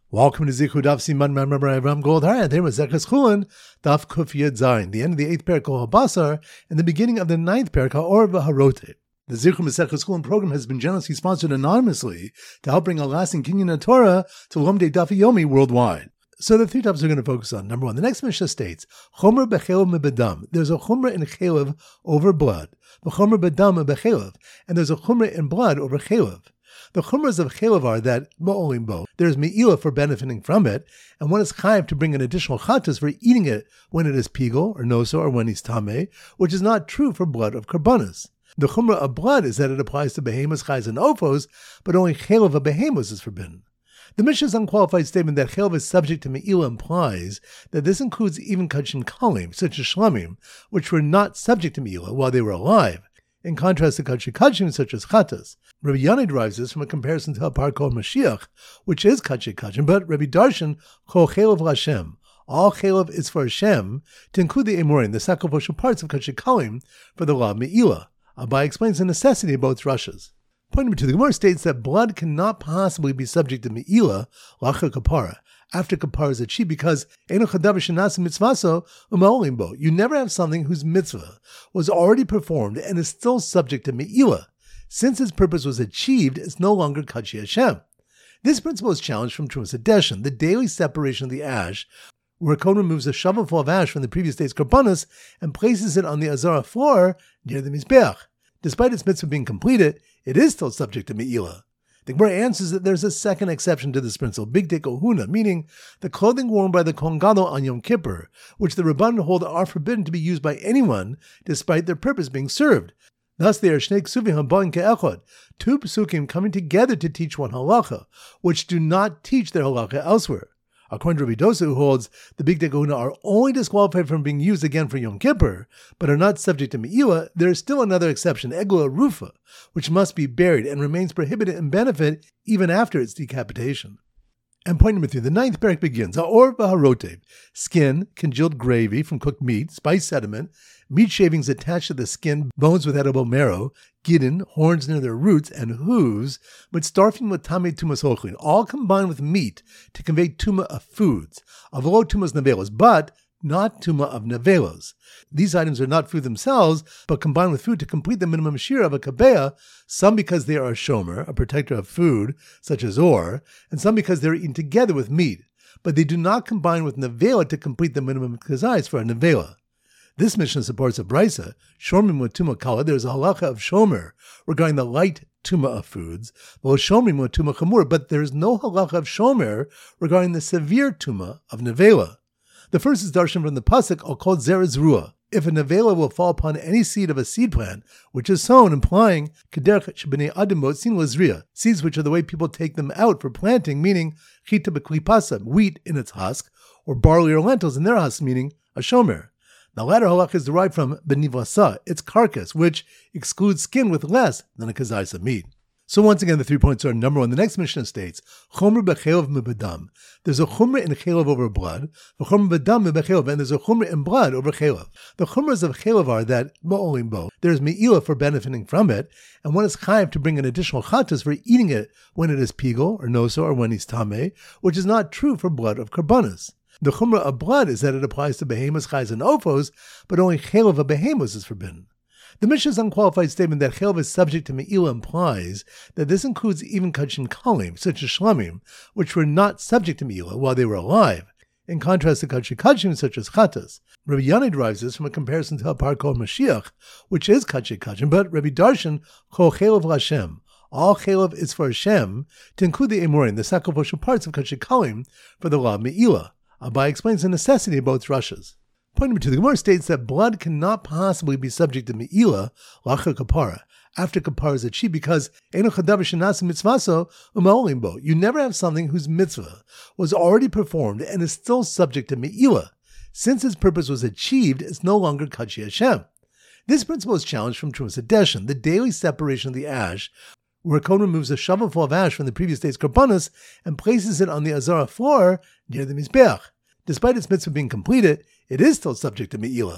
Welcome to Zichud Daf Siman Member Avram Goldhar, and there was Zekas Chulin, Daf Kuf Yed Zayin, the end of the 8th parak Habasar, and the beginning of the 9th parak Or V'Harote. The Zichud Zekas Chulin program has been generously sponsored anonymously to help bring a lasting Kinyan of Torah to Lomdei Daf Yomi worldwide. So the three topics we're going to focus on. Number one, the next Mishnah states, Chomer b'chelev mebedam. There's a Chomer in chelev over blood. The Chomer bedam b'chelev. And there's a Chomer in blood over chelev. The chumras of chelev are that, there is me'ilah for benefiting from it, and one is chayav to bring an additional chatas for eating it when it is pigel or noso or when he's tameh, which is not true for blood of karbanos. The chumra of blood is that it applies to behemoths, chayes, and ophos, but only chelev of behemoths is forbidden. The Mishnah's unqualified statement that chelev is subject to me'ilah implies that this includes even kachim kalim, such as shlamim, which were not subject to me'ilah while they were alive, in contrast to kachim such as chatas. Rabbi Yanai derives this from a comparison to a part called Mashiach, which is kachim, but Rabbi Darshan kol chelev l'Hashem. All chelev is for Hashem, to include the emurim, the sacrificial parts of kachim for the law of me'ilah. Abai explains the necessity of both rushas. Point number two, the Gemara states that blood cannot possibly be subject to me'ilah, lacha kapara, after kapara is achieved, because you never have something whose mitzvah was already performed and is still subject to me'ilah. Since its purpose was achieved, it's no longer kachi Hashem. This principle is challenged from Trumas Hadeshin, the daily separation of the ash, where a kohen removes a shovelful of ash from the previous day's karbanos and places it on the azara floor near the mizbeach. Despite its mitzvah being completed, it is still subject to me'ilah. The Gemara answers that there's a second exception to this principle, big ohuna, meaning the clothing worn by the Kohen Gadol on Yom Kippur, which the Rabbanan hold are forbidden to be used by anyone, despite their purpose being served. Thus, they are shnei ksuvim habain ke'echad, two psukim coming together to teach one halacha, which do not teach their halacha elsewhere. According to Rabbi Dosa, who holds the big kahuna are only disqualified from being used again for Yom Kippur, but are not subject to me'ilah, there is still another exception, egla rufa, which must be buried and remains prohibited in benefit even after its decapitation. And point number three, the 9th parak begins, Or V'Harote, skin, congealed gravy from cooked meat, spice sediment, meat shavings attached to the skin, bones with edible marrow, gidden, horns near their roots, and hooves, but starfing with tamei tumas holchin, all combined with meat to convey tuma of foods, avlo tumas nevelos, but not tuma of nevelos. These items are not food themselves, but combined with food to complete the minimum shira of a kabeah, some because they are a shomer, a protector of food, such as or, and some because they are eaten together with meat, but they do not combine with nevela to complete the minimum kazais for a nevela. This Mishnah supports a brisa, shomrim with tuma kala. There's a halacha of shomer regarding the light tuma of foods, while shomrim with tuma chamur, but there is no halacha of shomer regarding the severe tuma of nevela. The first is darshan from the pasuk, I'll call zeres ruah. If a nevela will fall upon any seed of a seed plant, which is sown, implying kederch shebnei adam motzin lazriah, seeds which are the way people take them out for planting, meaning chita b'klipasa, wheat in its husk, or barley or lentils in their husk, meaning a shomer. The latter halach is derived from benivasa, its carcass, which excludes skin with less than a kazais of meat. So once again, the 3 points are, number one, the next Mishnah states, Chomer b'chelev mebedam. There's a Chomer in chelev over blood, the Chomer bedam b'chelev, and there's a Chomer in blood over chelev. The chumras of chelev are that, there's me'ilah for benefiting from it, and one is chayav to bring an additional chatas for eating it when it is pigel or noso or when he's tameh, which is not true for blood of karbanos. The chumrah of blood is that it applies to behemoths, chayes, and ophos, but only chelev of behemoths is forbidden. The Mishnah's unqualified statement that chelev is subject to me'ilah implies that this includes even kachim kalim, such as shlamim, which were not subject to me'ilah while they were alive, in contrast to kachim such as chatas. Rabbi Yanai derives this from a comparison to a part called Mashiach, which is kachim, but Rabbi Darshan kol chelev l'Hashem. All chelev is for Hashem, to include the emurim, the sacrificial parts of kachim for the law of me'ilah. Abai explains the necessity of both rushas. Point number two, the Gemara states that blood cannot possibly be subject to me'ilah, lacha kapara, after kapara is achieved, because you never have something whose mitzvah was already performed and is still subject to me'ilah. Since its purpose was achieved, it's no longer kachi Hashem. This principle is challenged from Trumas Hadeshin, the daily separation of the ash, where a kohen removes a shovelful of ash from the previous day's karbanos and places it on the azara floor near the mizbeach. Despite its mitzvah being completed, it is still subject to me'ilah.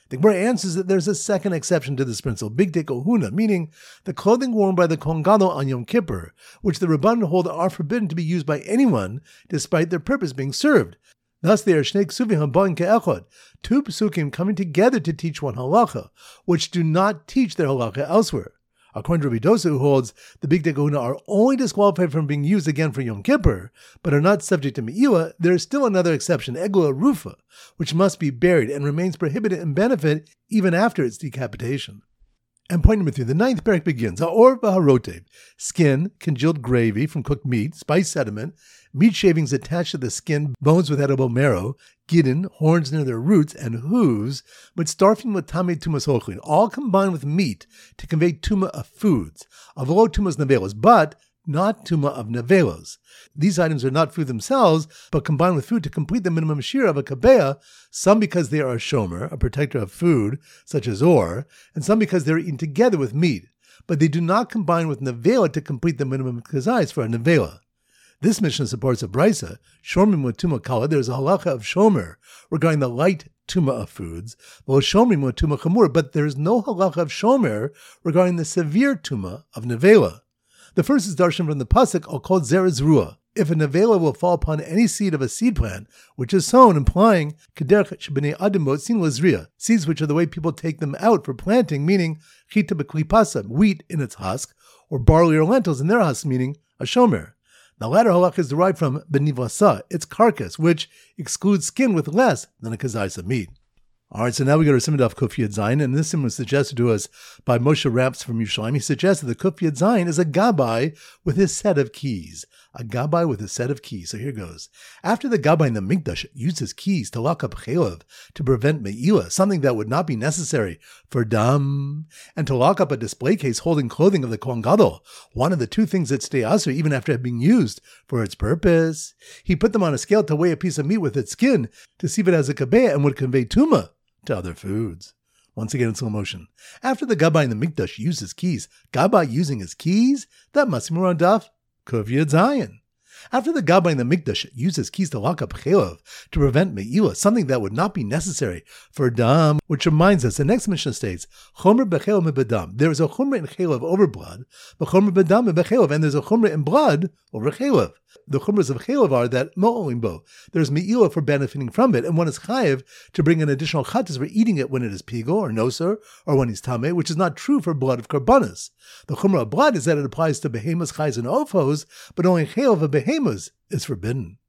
The Gemara answers that there's a second exception to this principle, bigdei kohuna, meaning the clothing worn by the Kohen Gadol on Yom Kippur, which the Rabbanan hold are forbidden to be used by anyone, despite their purpose being served. Thus, they are shnei ksuvim habain ke'echad, two psukim coming together to teach one halacha, which do not teach their halacha elsewhere. According to Rabbi Dosa, who holds the bigdei kohuna are only disqualified from being used again for Yom Kippur, but are not subject to me'ila, there is still another exception, egula rufa, which must be buried and remains prohibited in benefit even after its decapitation. And point number 3, the 9th parak begins, ha'or v'harotev, skin, congealed gravy from cooked meat, spice sediment, meat shavings attached to the skin, bones with edible marrow, gidin, horns near their roots, and hooves, but starfing with tamei tumas hochlin, all combined with meat to convey tuma of foods, avolo tumas nevelos, but not tuma of nevelos. These items are not food themselves, but combined with food to complete the minimum shira of a kabeah, some because they are a shomer, a protector of food, such as or, and some because they are eaten together with meat, but they do not combine with nevela to complete the minimum kazais for a nevela. This Mishnah supports a brisa, shomrim with tuma kala. There's a halacha of shomer regarding the light tuma of foods, while shomrim with tuma chamur, but there is no halacha of shomer regarding the severe tuma of nevela. The first is darshan from the pasuk, al kol zeres ruah. If a nevela will fall upon any seed of a seed plant, which is sown, implying kederech shebnei adam motzin lazriah, seeds which are the way people take them out for planting, meaning chita b'klipasa, wheat in its husk, or barley or lentils in their husk, meaning a shomer. The latter halach is derived from benivasa, its carcass, which excludes skin with less than a kazais of meat. All right, so now we go to Simon Daf Kuf Yud Zayin, and this was suggested to us by Moshe Raps from Yerushalayim. He suggested that Kuf Yud Zayin is a gabbai with his set of keys. A gabbai with a set of keys. So here goes. After the gabbai in the Mikdash used his keys to lock up chelav, to prevent me'ila, something that would not be necessary for dam, and to lock up a display case holding clothing of the Kohen Gadol, one of the two things that stay asur even after being used for its purpose, he put them on a scale to weigh a piece of meat with its skin to see if it has a kabeah and would convey tumah to other foods. Once again in slow motion. After the gabbai in the Mikdash used his keys, gabbai using his keys, that must be more on Daf Kuf Yud Zayin. After the gabbai in the Mikdash used his keys to lock up chelav, to prevent me'ila, something that would not be necessary for dam, which reminds us, the next Mishnah states, chomer b'chelav mebedam. There is a chomer in chelav over blood, but chomer bedam b'chelav, and there's a chomer in blood over chelav. The chumras of chelav are that mo'olimbo, there's me'ila for benefiting from it, and one is chayev to bring an additional chatas for eating it when it is pigo or noser, or when he's tameh, which is not true for blood of karbanas. The chumra of blood is that it applies to behemoths, chayes, and ofos, but only chelav of behemoths is forbidden.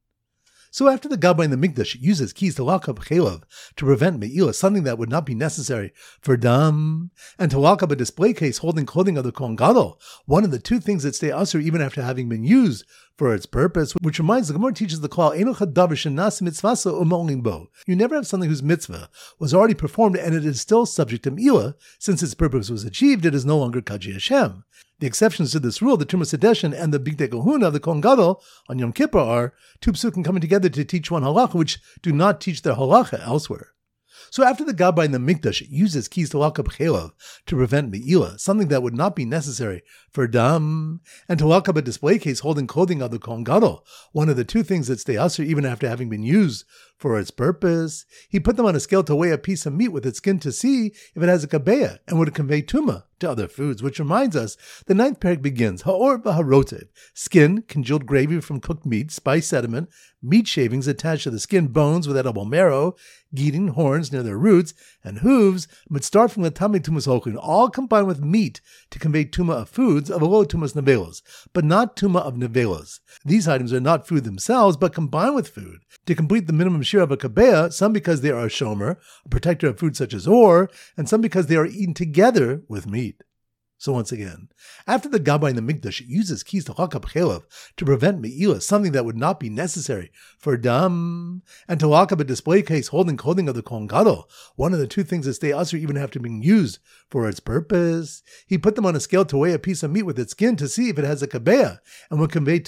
So after the gabbai in the Mikdash used his keys to lock up chelav, to prevent me'ila, something that would not be necessary for dam, and to lock up a display case holding clothing of the Kohen Gadol, one of the two things that stay asur even after having been used for its purpose, which reminds the Gemara teaches the klal, Eino chadavar shenas mitzvasa u'molim bo. You never have something whose mitzvah was already performed and it is still subject to me'ila. Since its purpose was achieved, it is no longer kaji Hashem. The exceptions to this rule, the Tumas Hadeshin and the bigdei kohuna of the Kohen Gadol on Yom Kippur, are two psukim coming together to teach one halacha, which do not teach their halacha elsewhere. So after the gabbai in the Mikdash uses keys to lock up chelav to prevent me'ila, something that would not be necessary for dam, and to lock up a display case holding clothing of the Kohen Gadol, one of the two things that stay asur even after having been used for its purpose, he put them on a scale to weigh a piece of meat with its skin to see if it has a kabeah and would convey tumah to other foods, which reminds us, the 9th parak begins, ha'or v'harotev, skin, congealed gravy from cooked meat, spice sediment, meat shavings attached to the skin, bones with edible marrow, gidin, horns near their roots, and hooves, mitzvah from the tamei tumas hochlin, all combined with meat to convey tumah of foods of alo tumas nevelos, but not tumah of nevelos. These items are not food themselves, but combined with food to complete the minimum shira of a kabeah, some because they are a shomer, a protector of food such as or, and some because they are eaten together with meat. So once again, after the gabbai in the Mikdash uses keys to lock up chelav to prevent me'ila, something that would not be necessary for dam, and to lock up a display case holding clothing of the Kohen Gadol, one of the two things that stay asur even after being used for its purpose, he put them on a scale to weigh a piece of meat with its skin to see if it has a kabeah and would convey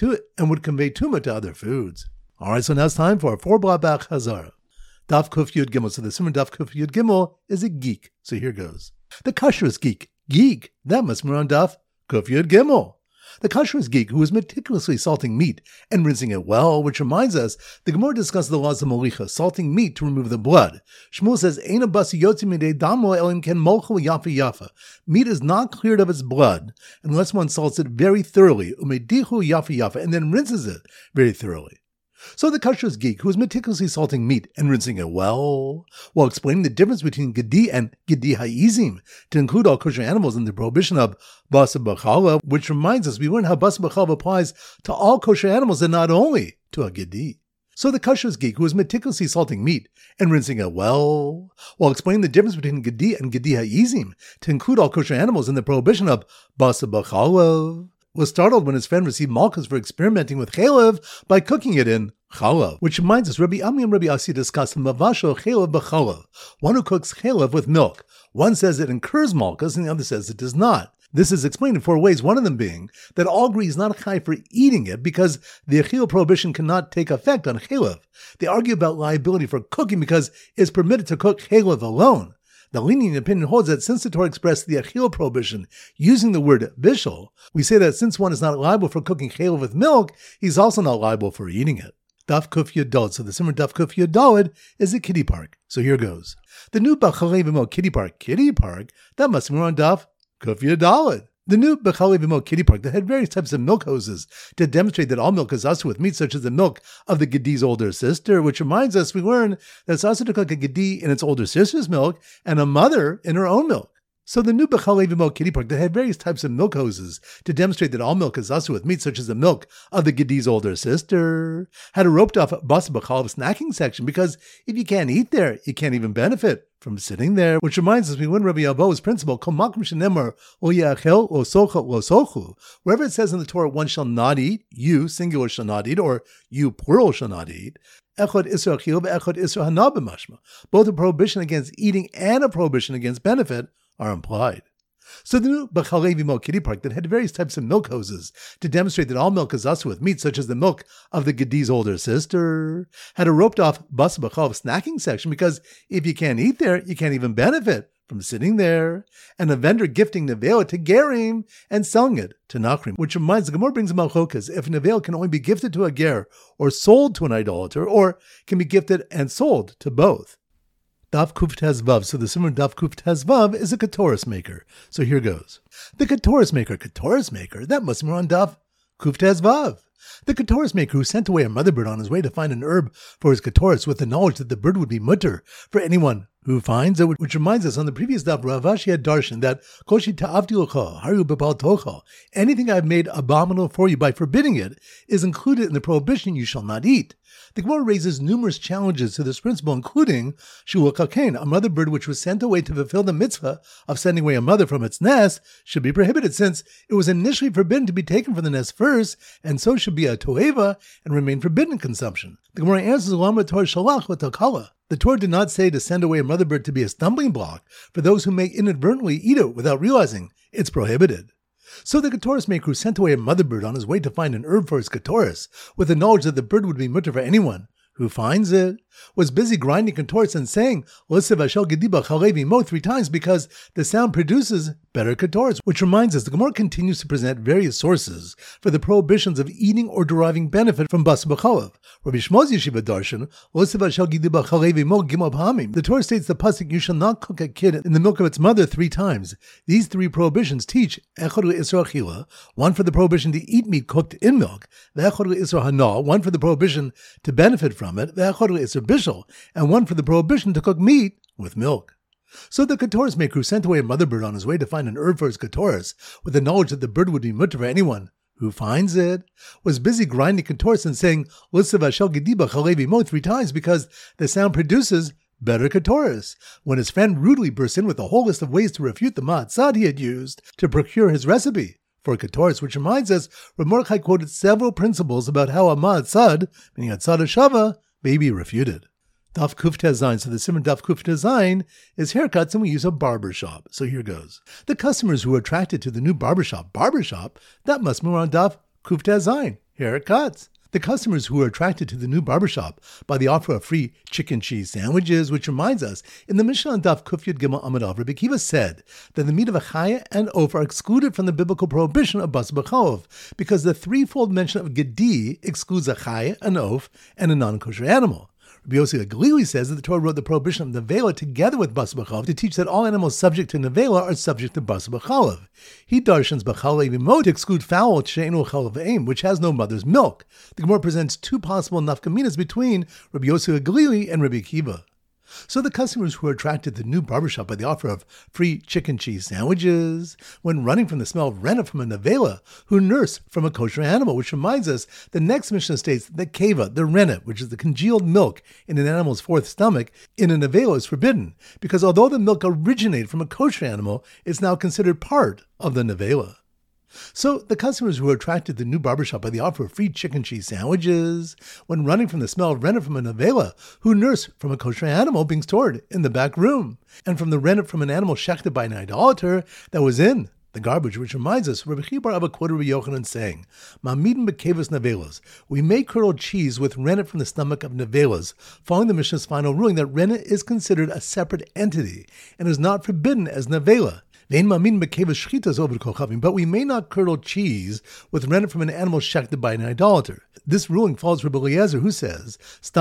tumah to other foods. All right, so now it's time for our 4-block back Hazara. Daf Kuf Yud Gimel. So the Simon Daf Kuf Yud Gimel is a geek. So here goes. The kashrus geek. Geek, that must be on Daf Kuf Yud Gimel. The kashrus geek who was meticulously salting meat and rinsing it well, which reminds us, the Gemara discusses the laws of molicha, salting meat to remove the blood. Shmuel says, "Eina basi yotzi midei damo elim ken molcho yafa yafa." Meat is not cleared of its blood unless one salts it very thoroughly, umedichu yafa yafa, and then rinses it very thoroughly. So the kashrus geek, who was meticulously salting meat and rinsing it well, while explaining the difference between gedi and gedi ha'izim, to include all kosher animals in the prohibition of basa b'chala, which reminds us we learned how basa b'chala applies to all kosher animals and not only to a gedi. So the kashrus geek, who was meticulously salting meat and rinsing it well, while explaining the difference between gedi and gedi ha'izim, to include all kosher animals in the prohibition of basa b'chala, was startled when his friend received malchus for experimenting with chalev by cooking it in chalav, which reminds us Rabbi Ami and Rabbi Asi discussed mavasho chalev b'chalav, one who cooks chalev with milk. One says it incurs malchus and the other says it does not. This is explained in 4 ways, one of them being that all agree is not a chai for eating it because the achil prohibition cannot take effect on chalev. They argue about liability for cooking because it's permitted to cook chalev alone. The lenient opinion holds that since the Torah expressed the achil prohibition using the word bishul, we say that since one is not liable for cooking chalev with milk, he's also not liable for eating it. Daf Kuf Yodod. So the Simmer Daf Kuf Yodod is a kiddie park. So here goes. The new B'chalei V'mo kiddie park, that must be on Daf Kuf Yodod. The new B'chalei V'mo kiddie park that had various types of milk hoses to demonstrate that all milk is also with meat, such as the milk of the Gedi's older sister, which reminds us we learn that it's also to cook a Gedi in its older sister's milk and a mother in her own milk. So the new B'chalei V'mo kiddie park that had various types of milk hoses to demonstrate that all milk is also with meat, such as the milk of the Gedi's older sister, had a roped off basa b'chalav snacking section because if you can't eat there, you can't even benefit from sitting there, which reminds us we learn Rabbi Abba's principle, Kol makom shenemar lo ya'achel lo socha lo sochu. Wherever it says in the Torah one shall not eat, you singular shall not eat, or you plural shall not eat, echad isra achil ve'echad isra hana b'mashma. Both a prohibition against eating and a prohibition against benefit are implied. So the new B'chalei V'mo kiddie park that had various types of milk hoses to demonstrate that all milk is also with meat, such as the milk of the Gedi's older sister, had a roped off basa b'chalav snacking section because if you can't eat there, you can't even benefit from sitting there, and a vendor gifting nevela to gerim and selling it to nachrim, which reminds the Gemara brings malchokas if nevela can only be gifted to a ger or sold to an idolater, or can be gifted and sold to both. Daf Kuf Tez Vav. So the Simmer Daf Kuf Tez Vav is a ketoris maker. So here goes. The ketoris maker, that must be on Daf Kuf Tez Vav. The ketoris maker who sent away a mother bird on his way to find an herb for his ketoris with the knowledge that the bird would be mutter for anyone who finds it, which reminds us on the previous Daf, Rav Ashi had darshan that Koshi ta'avdi locha, haru b'bal tocha, anything I've made abominable for you by forbidding it is included in the prohibition you shall not eat. The Gemara raises numerous challenges to this principle, including shul kaken, a mother bird which was sent away to fulfill the mitzvah of sending away a mother from its nest, should be prohibited since it was initially forbidden to be taken from the nest first, and so should be a toeva and remain forbidden consumption. The Gemara answers, Lama Torah shalach v'takala. The Torah did not say to send away a mother bird to be a stumbling block for those who may inadvertently eat it without realizing it's prohibited. So the ketoris maker who sent away a mother bird on his way to find an herb for his ketoris, with the knowledge that the bird would be mutter for anyone who finds it, was busy grinding ketoris and saying, L'sev Hashel Gediba Chalei V'mo 3 times because the sound produces better ketoris, which reminds us the Gemara continues to present various sources for the prohibitions of eating or deriving benefit from basa b'chalav. Rabbi Shmo's Yeshiva darshan, L'sev Hashel Gediba Chalei V'mo Gimel Pa'amim. The Torah states the pasuk, you shall not cook a kid in the milk of its mother 3 times. These 3 prohibitions teach echad l'isra achila, one for the prohibition to eat meat cooked in milk, ve'echad l'isra hana, one for the prohibition to benefit from it, ve'echad l'isra bishul, and one for the prohibition to cook meat with milk. So the ketoris maker who sent away a mother bird on his way to find an herb for his ketoris, with the knowledge that the bird would be mutter for anyone who finds it, was busy grinding ketoris and saying, L'sev Hashel Gediba Chalei V'mo 3 times because the sound produces better ketoris, when his friend rudely burst in with a whole list of ways to refute the ma'atzad he had used to procure his recipe for ketoris, which reminds us Rav Mordechai quoted several principles about how a ma'atzad, meaning a tzad shava, may be refuted. Daf Kuf Tezayin. So the Simmer Daf Kuf Tezayin is haircuts, and we use a barbershop. So here goes. The customers who are attracted to the new barbershop, that must be on Daf Kuf Tezayin, haircuts. The customers who were attracted to the new barbershop by the offer of free chicken cheese sandwiches, which reminds us, in the Mishnah on Daf Kuf Yud Gimel Amud Av, Rabbi Akiva said that the meat of a chaya and oaf are excluded from the biblical prohibition of basar b'cholov, because the threefold mention of gedi excludes a chaya, an oaf, and a non-kosher animal. Rabbi Yossi Galili says that the Torah wrote the prohibition of nevela together with basar b'cholov to teach that all animals subject to nevela are subject to basar b'cholov. He darshans b'chal evimot to exclude fowl she'enu chalav eim, which has no mother's milk. The Gemara presents two possible nafkaminas between Rabbi Yossi Galili and Rabbi Akiva. So the customers who were attracted to the new barbershop by the offer of free chicken cheese sandwiches, when running from the smell of rennet from a nevela, who nurse from a kosher animal, which reminds us, the next Mishnah states that keva, the rennet, which is the congealed milk in an animal's fourth stomach, in a nevela is forbidden, because although the milk originated from a kosher animal, it's now considered part of the nevela. So the customers who were attracted to the new barbershop by the offer of free chicken cheese sandwiches, when running from the smell of rennet from a nevela, who nurse from a kosher animal being stored in the back room, and from the rennet from an animal shechted by an idolater that was in the garbage, which reminds us, Rabbi Chiya bar Abba quoted Rabbi Yochanan saying, "Ma'amidin bekevas nevelas." We may curdle cheese with rennet from the stomach of nevelas, following the Mishnah's final ruling that rennet is considered a separate entity and is not forbidden as nevela. But we may not curdle cheese with rennet from an animal shechted by an idolater. This ruling follows Rabbi Eliezer, who says,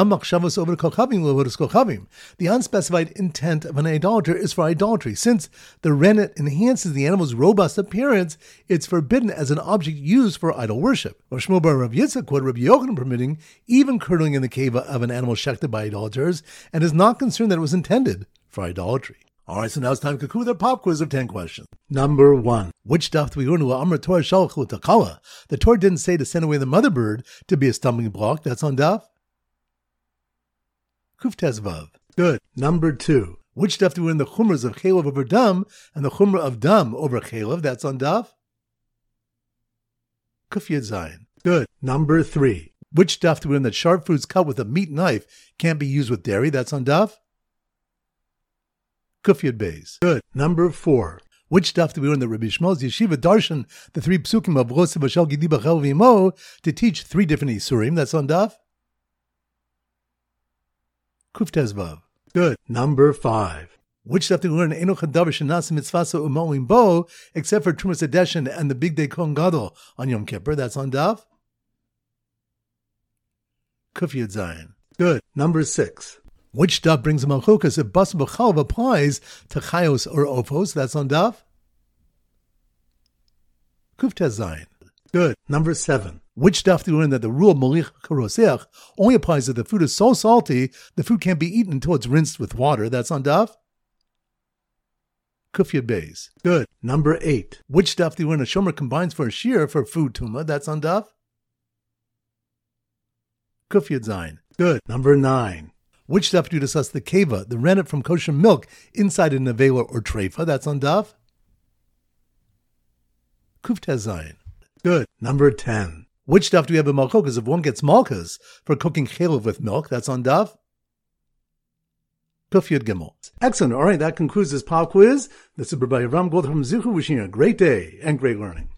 the unspecified intent of an idolater is for idolatry. Since the rennet enhances the animal's robust appearance, it's forbidden as an object used for idol worship. Rav Shmuel bar Rav Yitzchak quoted Rabbi Yochanan permitting even curdling in the keva of an animal shechted by idolaters, and is not concerned that it was intended for idolatry. All right, so now it's time to conclude our pop quiz of 10 questions. Number 1. Which daf do we learn? The Torah didn't say to send away the mother bird to be a stumbling block. That's on daf Kuf Tes Vav. Good. Number 2. Which daf do we learn the chumras of chelav over dam and the chumrah of dam over chelav? That's on daf Kuf Yud Zayin. Good. Number 3. Which daf do we learn that sharp foods cut with a meat knife can't be used with dairy? That's on daf Kuf Yud Beis. Good. Number 4. Which daf do we learn that Rabbi Shmuel's yeshiva darshan the 3 psukim of Rosa Vashal Gidi Bachel Vimo to teach 3 different isurim? That's on daf Kuf Tes Vav. Good. Number 5. Which daf do we learn Eno Chadavar Shenas Mitzvasa Umolim Bo except for Trumas Hadeshin and the Big Day Kohen Gadol on Yom Kippur? That's on daf Kuf Yud Zayin. Good. Number 6. Which daf brings a malchukas if basar b'cholov applies to chayos or ophos? That's on daf Kuf Tes Zayin. Good. Number 7. Which daf do you learn that the rule of molich karoseach only applies if the food is so salty the food can't be eaten until it's rinsed with water? That's on daf Kuf Yud Beis. Good. Number 8. Which daf do you learn a shomer combines for a shear for food tuma? That's on daf Kuf Yud Zayin. Good. Number 9. Which daf do you discuss the keva, the rennet from kosher milk, inside a nevela or treifa? That's on daf Kuf Tes Zayin. Good. Number 10. Which daf do we have in malchokas if one gets malchus for cooking chelav with milk? That's on daf Kuf Yud Gimel. Excellent. All right, that concludes this pop quiz. This is Rabbi Avram Gold from Zichu wishing you a great day and great learning.